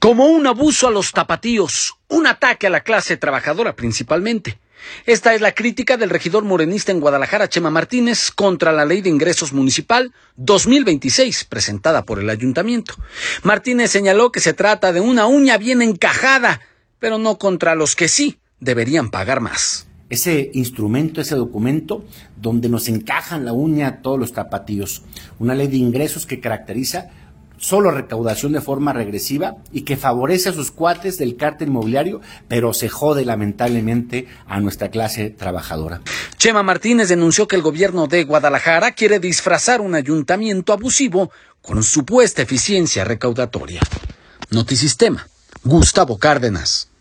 como un abuso a los tapatíos, un ataque a la clase trabajadora principalmente. Esta es la crítica del regidor morenista en Guadalajara, Chema Martínez, contra la Ley de Ingresos Municipal 2026, presentada por el ayuntamiento. Martínez señaló que se trata de una uña bien encajada, pero no contra los que sí deberían pagar más. Ese instrumento, ese documento, donde nos encajan la uña a todos los tapatíos. Una ley de ingresos que caracteriza solo recaudación de forma regresiva y que favorece a sus cuates del cártel inmobiliario, pero se jode lamentablemente a nuestra clase trabajadora. Chema Martínez denunció que el gobierno de Guadalajara quiere disfrazar un ayuntamiento abusivo con supuesta eficiencia recaudatoria. Notisistema, Gustavo Cárdenas.